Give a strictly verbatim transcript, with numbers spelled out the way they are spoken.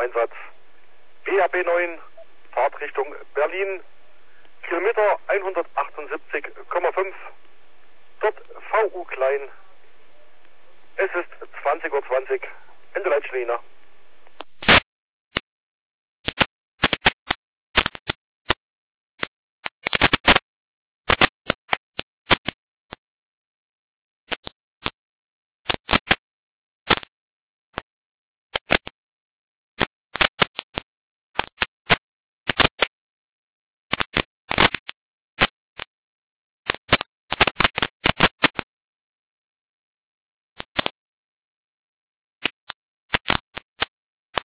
Einsatz. B R B neun, Fahrtrichtung Berlin, Kilometer hundertachtundsiebzig Komma fünf, dort V U klein. Es ist zwanzig Uhr zwanzig, Ende Leitschnina.